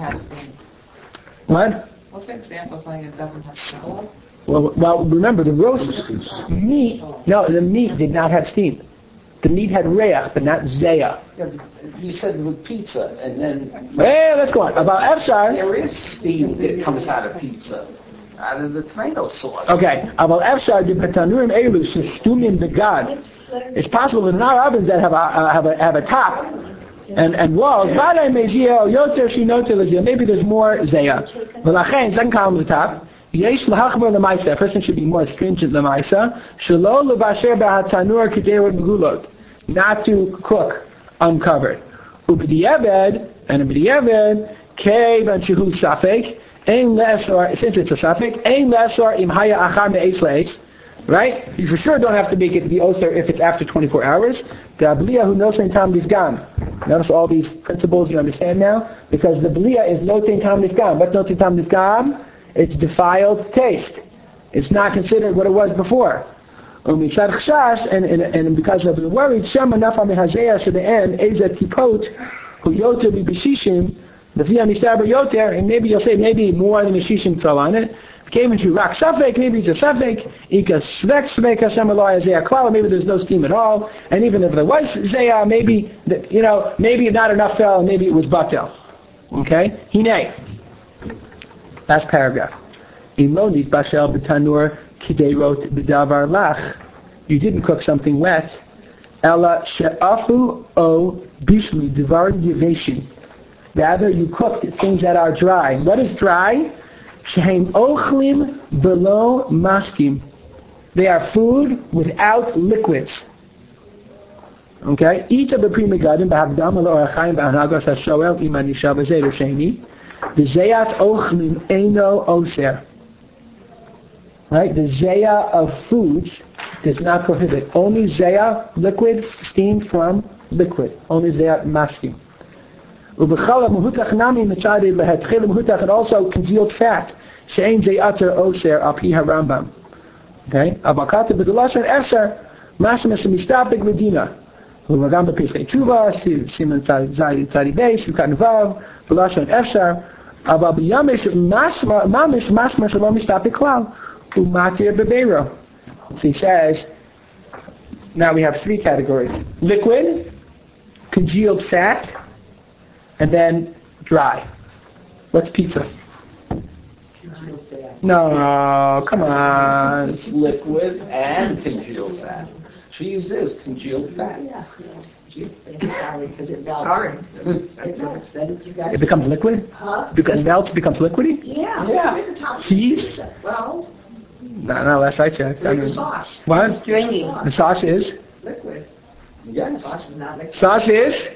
What? What's an example of something that doesn't have steam? Well, remember, the roast meat, no, the meat did not have steam. The meat had reach, but not zeya. Yeah, you said with pizza, and then... Hey, let's go on. About Efshar... There is steam that comes out of pizza, out of the tomato sauce. Okay. About Efshar, the petanurim elu, shestumim begad. It's possible that in our ovens that have a top and walls, maybe there's more zeya. Second column at the top. Yesh lahachmer lemaisa. A person should be more stringent lemaisa. Shelo levasher b'hatanur k'derud megulot. Not to cook uncovered. Ub'di'eved, and ub'di'eved, kei v'anchehu safek. Ein le'esor, since it's a suffix, ein le'esor im haya achar me'es le'es, right? You for sure don't have to make it the osir if it's after 24 hours. The abliya who nosein tam nifgam. Notice all these principles you understand now? Because the bliya is notein tam nifgam. What's notein tam nifgam? It's defiled taste. It's not considered what it was before. And because of the worried, Shema nafa mehazeya to the end, eza tipot, hu yoter b'bishishim, the via mistaber yoter, and maybe you'll say maybe more than the shishim fell on it. Came into rak safek, maybe it's a safek, ika svek svek Hashem aloi zeya klal, maybe there's no steam at all, and even if there was zeya, maybe, maybe not enough fell, and maybe it was batel. Okay? Hine. Last paragraph. Imonit bashel b'tanur kiderot b'davar lach. You didn't cook something wet. Ella she'afu o bishli divar yeveshin. Rather, you cooked things that are dry. What is dry? Shehem ochlim below maskim. They are food without liquids. Okay? Ita b'prima gadim b'habdam alo arachayim b'anagos hashoel imanisha b'zeder sheni. The zayat ochlim eino oser. Right? The zaya of foods does not prohibit. Only zaya, liquid, steamed from liquid. Only zaya mashkim. Ubechala muhutach nami mitzadi lehetchil muhutach, and also congealed fat. Shein zayater oser api harambam. Okay? Abakata b'dulashon efsar mashma shemistapik medina. Uvagam b'pischei tshuva siman tzadi beis yukan vav b'lashon efsar. Aba b'yamish mashma shalom mistapik klal. Umatir bebeiro. So he says, now we have three categories. Liquid, congealed fat, and then dry. What's pizza? Congealed fat. No, come on. It's liquid and congealed fat. Cheese is congealed fat. Sorry, because it melts. Sorry. It becomes liquid? Huh? Because it melts, becomes liquidy? Yeah. Cheese? Well, No, last I checked. like the sauce. What? Stringy. The sauce is? Liquid. Yes. Sauce is not liquid. Sauce is?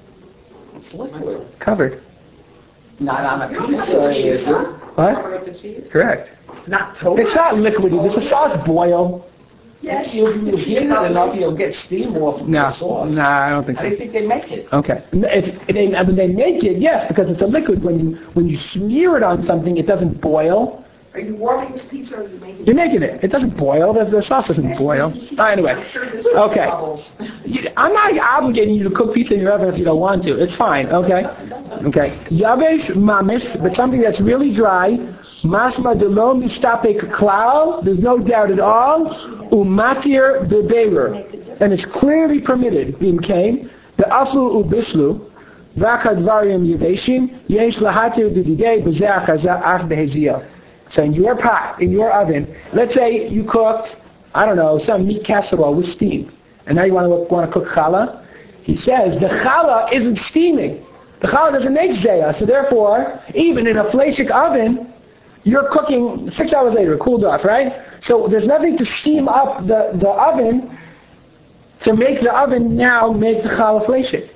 Liquid. Covered. Not on a pizza, is it? What? With the cheese? Correct. Not totally. It's not liquidy. Does the sauce boil? Yes. You heat it enough, you'll get steam off of No. the sauce. No, I don't think How do you so. think they make it? Okay. When they make it, yes, because it's a liquid. When you smear it on something, it doesn't boil. Are you warming this pizza or are you making it? You're making it. It doesn't boil. The sauce doesn't boil. Anyway. I'm sure this Okay. bubbles. I'm not obligating you to cook pizza in your oven if you don't want to. It's fine. Okay. Okay. Yavesh mamish, but something that's really dry. Mashma delo mistapek klal. There's no doubt at all. Umatir beberer, and it's clearly permitted. Bimkain the aflu ubishlu. Vakadvarium yeveshim yesh lahatir dididei b'zeh achazah ach beheziyah. So in your pot, in your oven, let's say you cooked, I don't know, some meat casserole with steam, and now you want to cook challah. He says the challah isn't steaming. The challah doesn't make zayah, so therefore, even in a fleshik oven, you're cooking 6 hours later, cooled off, right? So there's nothing to steam up the oven to make the oven now make the challah fleshik.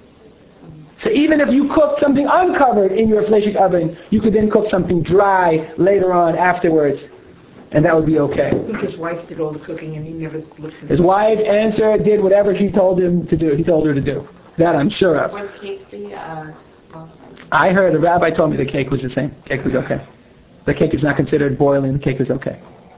So even if you cooked something uncovered in your fleshik oven, you could then cook something dry later on afterwards, and that would be okay. I think his wife did all the cooking and he never looked at His wife answered, did whatever she told him to do. He told her to do. That I'm sure of. Would cake be, I heard the rabbi told me the cake was the same. Cake was okay. The cake is not considered boiling. The cake is okay.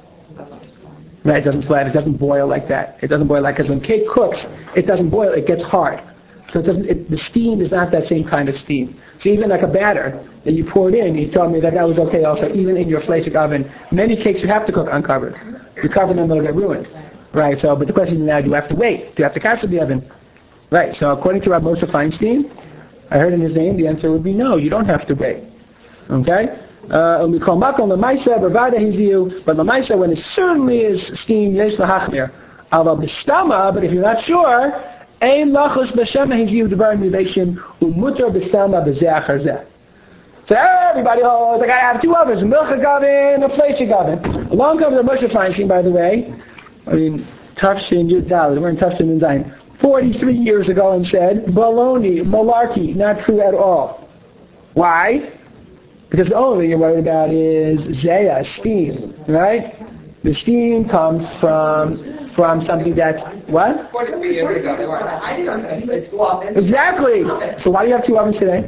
Right? It doesn't splat. It doesn't boil like that. It doesn't boil like, because when cake cooks, it doesn't boil. It gets hard. So the steam is not that same kind of steam. So even like a batter that you poured in, he told me that was okay also, even in your fleshik oven. Many cakes you have to cook uncovered. You cover them, they'll get ruined. Right, so, but the question is now, do you have to wait? Do you have to catch the oven? Right, so according to Rav Moshe Feinstein, I heard in his name, the answer would be no, you don't have to wait. Okay? We call makom lemaisa, bravada hiziu, but lemaisa, when it certainly is steam, yesh lahachmir. Aval b'stama, but if you're not sure, ein lachos b'shema hiziu devar miveshim, umutar b'stama b'zeh achar zeh. So everybody, it's like I have two ovens, a milchik oven, a fleshik oven. Along comes the Moshe Feinstein, by the way, Tufshin Yud, we're in Tufshin and Zayin, 43 years ago, and said, baloney, malarkey, not true at all. Why? Because the only thing you're worried about is zeya, steam, right? The steam comes from something that's, what? 43 years ago, they weren't. I didn't know it's ovens. Exactly. So why do you have 2 ovens today?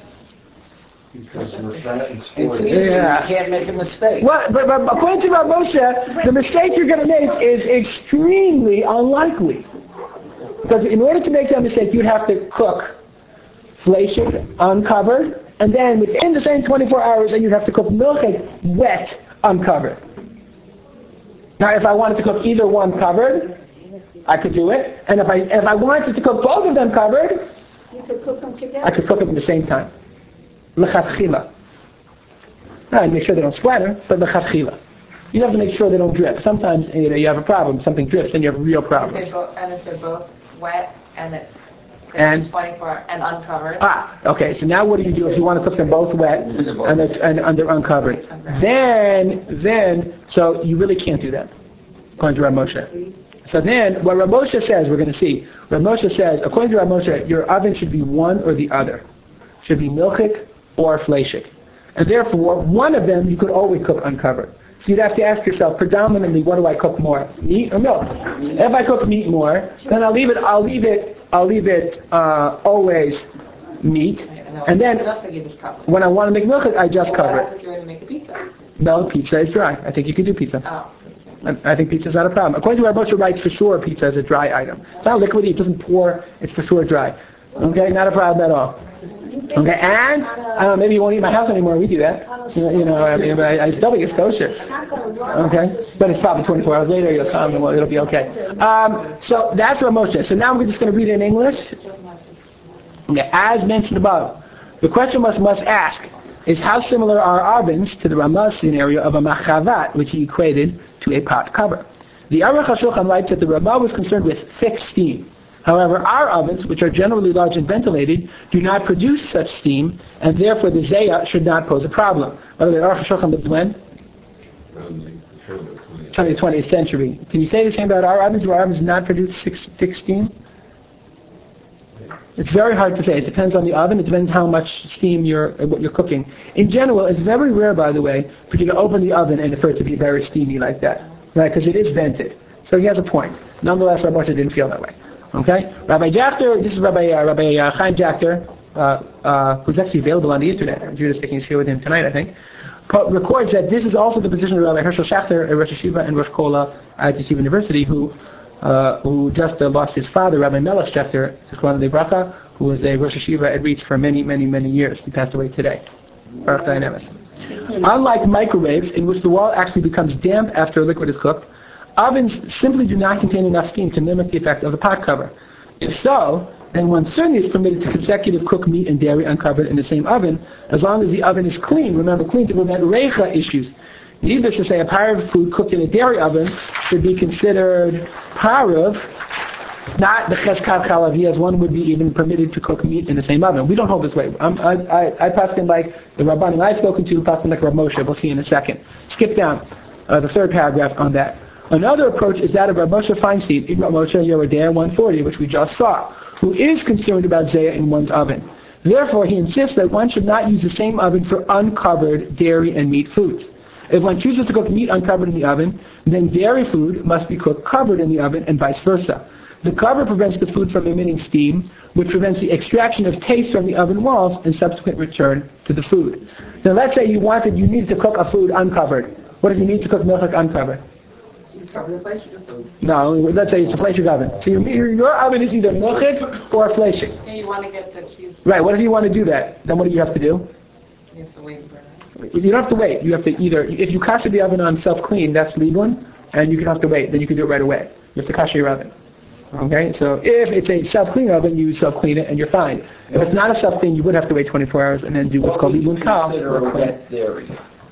Because we're fat and It's spoiled. easy. Yeah. You can't make a mistake. But according to Rav Moshe, the mistake you're going to make is extremely unlikely. Because in order to make that mistake, you'd have to cook fleshik, uncovered, and then within the same 24 hours, then you'd have to cook milchik, wet, uncovered. Now, if I wanted to cook either one covered, I could do it. And if I wanted to cook both of them covered, You could cook them together. I could cook them at the same time. L'chatchila. Now, I'd make sure they don't splatter, but l'chatchila. You have to make sure they don't drip. Sometimes you have a problem. Something drips, and you have a real problem. And if they're both wet and And 24 and uncovered. Okay. So now, what do you do if you want to cook them both wet and they're uncovered? Then, so you really can't do that, according to Rav Moshe. So then, what Rav Moshe says, we're going to see. Rav Moshe says, according to Rav Moshe, your oven should be one or the other. Should be milchik or fleshik. And therefore, one of them you could always cook uncovered. So you'd have to ask yourself, predominantly, what do I cook more, meat or milk? If I cook meat more, then I'll leave it always meat. And then when I want to make milk, I just cover it. You're going to make a pizza. No, pizza is dry. I think you can do pizza. Oh. I think pizza is not a problem. According to Rav Moshe writes, for sure pizza is a dry item. It's not liquidy. It doesn't pour. It's for sure dry. Okay, not a problem at all. Okay, and I don't know, maybe you won't eat my house anymore. We do that. But I still think it's kosher. Okay, but it's probably 24 hours later. You'll come and it'll be okay. So that's Rav Moshe. So now we're just going to read it in English. Okay, as mentioned above, the question must ask is how similar are ovens to the Ramah scenario of a machavat, which he equated to a pot cover. The Aruch HaShulchan writes that the Ramah was concerned with thick steam. However, our ovens, which are generally large and ventilated, do not produce such steam, and therefore the zeya should not pose a problem. By the way, Aruch HaShulchan lived when? Early 20th century. Can you say the same about our ovens? Do our ovens not produce thick steam? It's very hard to say. It depends on the oven. It depends how much steam what you're cooking. In general, it's very rare, by the way, for you to open the oven and for it to be very steamy like that, right? Because it is vented. So he has a point. Nonetheless, Rabbi Moshe didn't feel that way. Okay? Rabbi Jachter, this is Rabbi Chaim Jachter, who's actually available on the internet. Judah's taking a show with him tonight, I think. Records that this is also the position of Rabbi Hershel Schachter at Rosh Hashiva and Rosh Kola at Yeshiva University, who just lost his father, Rabbi Melech Schachter, who was a Rosh Hashiva at Reach for many, many, many years. He passed away today. Baruch Dayan Emes. Unlike microwaves, in which the wall actually becomes damp after a liquid is cooked, ovens simply do not contain enough steam to mimic the effect of the pot cover. If so, then one certainly is permitted to consecutive cook meat and dairy uncovered in the same oven, as long as the oven is clean. Remember, clean to prevent reicha issues. Needless to say, a parav food cooked in a dairy oven should be considered parav, not the cheshkav chalavi, as one would be even permitted to cook meat in the same oven. We don't hold this way. I pass him like the Rabbanim I've spoken to, pass him like Rav Moshe. We'll see in a second. Skip down the third paragraph on that. Another approach is that of Rav Moshe Feinstein, Rav Moshe Yerodea 140, which we just saw, who is concerned about zeya in one's oven. Therefore, he insists that one should not use the same oven for uncovered dairy and meat foods. If one chooses to cook meat uncovered in the oven, then dairy food must be cooked covered in the oven and vice versa. The cover prevents the food from emitting steam, which prevents the extraction of taste from the oven walls and subsequent return to the food. Now let's say you need to cook a food uncovered. What does you need to cook milchik uncovered? Cover the fleshik food. No, let's say it's a fleshik oven. So your oven is either milchik or fleshik. And you want to get the cheese. Right, what if you want to do that? Then what do you have to do? You have to wait for it. You don't have to wait. You have to either, if you kasher the oven on self-clean, that's legal, and you can have to wait. Then you can do it right away. You have to kasher your oven. Okay, so if it's a self-clean oven, you self-clean it and you're fine. If it's not a self-clean, you would have to wait 24 hours and then do what's called libun kal. Consider a wet dairy.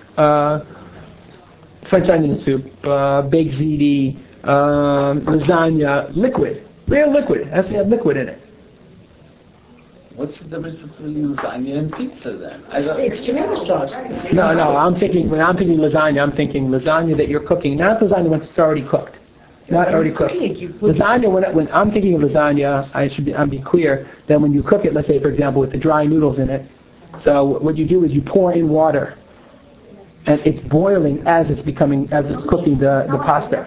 French onion soup, baked ziti, lasagna, liquid. Real liquid. It has to have liquid in it. What's the difference between lasagna and pizza then? It's tomato sauce. No, I'm thinking lasagna, I'm thinking lasagna that you're cooking, not lasagna when it's already cooked. Not already cooked. Lasagna, when I'm thinking of lasagna, I'm be clear that when you cook it, let's say, for example, with the dry noodles in it, So what you do is you pour in water, and it's boiling as it's cooking the pasta.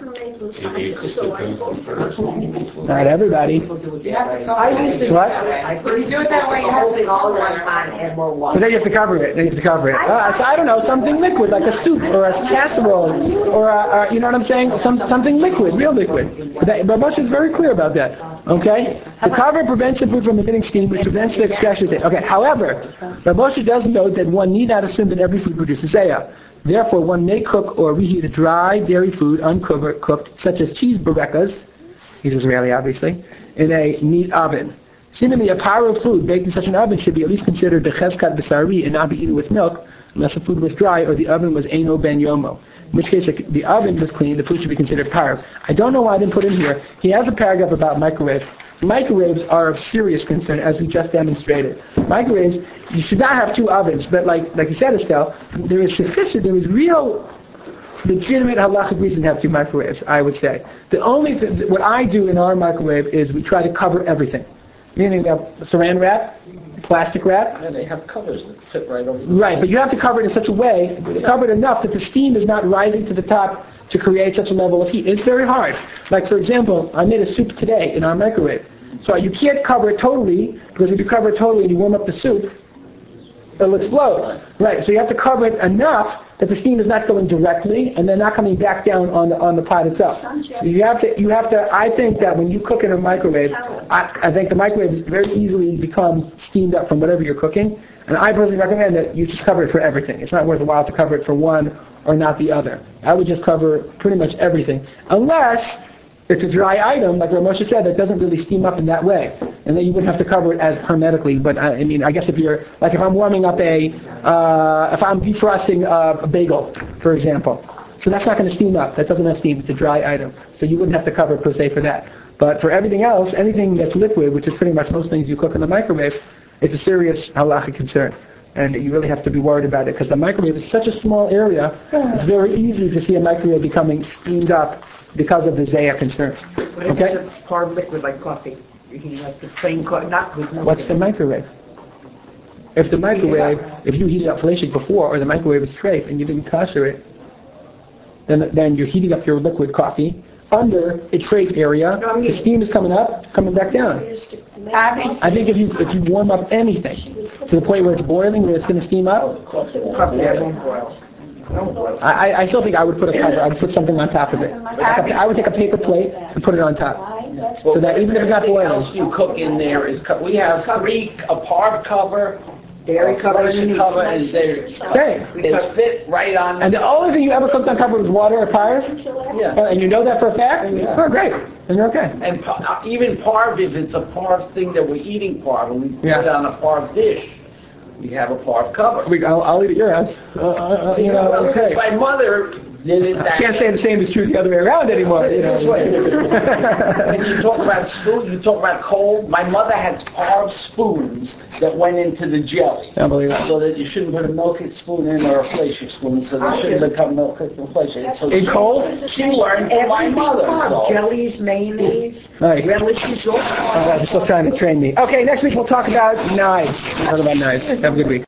Not everybody. You have to cover it. What? If you do it that way, you have to all one pot and add more water. So then you have to cover it. So I don't know, something liquid like a soup or a casserole or you know what I'm saying? Something liquid, real liquid. But Moshe is very clear about that. Okay? The cover prevents the food from emitting steam, which prevents the extraction. Okay. However, Moshe does note that one need not assume that every food produces zayah. Therefore, one may cook or reheat a dry dairy food uncooked, such as cheese burekas, he's Israeli obviously, in a meat oven. Seemingly, a pile of food baked in such an oven should be at least considered becheskat b'sari and not be eaten with milk, unless the food was dry or the oven was eino ben yomo. In which case, if the oven was clean, the food should be considered par. I don't know why I didn't put in here. He has a paragraph about microwaves. Microwaves are of serious concern, as we just demonstrated. Microwaves, you should not have two ovens, but like you said, Estelle, there is real legitimate halachic reason to have two microwaves, I would say. What I do in our microwave is we try to cover everything. Meaning we have saran wrap, plastic wrap. Yeah, they have covers that fit right over the Right, but you have to cover it in such a way, cover it enough that the steam is not rising to the top to create such a level of heat. It's very hard. Like, for example, I made a soup today in our microwave. So you can't cover it totally, because if you cover it totally and you warm up the soup, it'll explode. Right, so you have to cover it enough that the steam is not going directly and then not coming back down on the pot itself. So you have to, I think that when you cook in a microwave, I think the microwave very easily becomes steamed up from whatever you're cooking. And I personally recommend that you just cover it for everything. It's not worth a while to cover it for one or not the other. I would just cover pretty much everything. Unless it's a dry item, like Moshe said, that doesn't really steam up in that way. And then you wouldn't have to cover it as hermetically. But I guess if I'm warming up if I'm defrosting a bagel, for example. So that's not going to steam up. That doesn't have steam. It's a dry item. So you wouldn't have to cover it per se for that. But for everything else, anything that's liquid, which is pretty much most things you cook in the microwave, it's a serious halachic concern. And you really have to be worried about it, because the microwave is such a small area, it's very easy to see a microwave becoming steamed up because of the zayah concern. But if it's hard liquid like coffee, you're heating like the plain coffee, not with milk. What's the microwave? If you heat it up fleshik before, or the microwave is treif, and you didn't kosher it, then you're heating up your liquid coffee under a treif area. The steam is coming up, coming back down. I think if you warm up anything to the point where it's boiling, where it's going to steam up, I still think I would put a cover. I would put something on top of it. I would take a paper plate and put it on top, so that even if it's not boiling. Else you cook in there is we have a parv cover, dairy cover, and dairy. Okay. It's fit right on. And the only thing you ever cooked on cover was water or parv? Yeah. And you know that for a fact? Yeah. Oh, great. And you're okay. And even parv, if it's a parv thing that we're eating parv, and we put it on a parv dish, we have a parv cover. I'll eat at your house. Okay. My mother did it. I can't say the same is true the other way around anymore. This way. When you talk about spoon, you talk about cold. My mother had parv spoons that went into the jelly. I believe that. So that you shouldn't put a milking spoon in or a fleshik spoon, so they shouldn't become milking and fleshik. So in cold? She learned from my mother. So. Jellies, mayonnaise, Right. relishes, all They're still trying to train me. Okay, next week we'll talk about knives. Have a good week.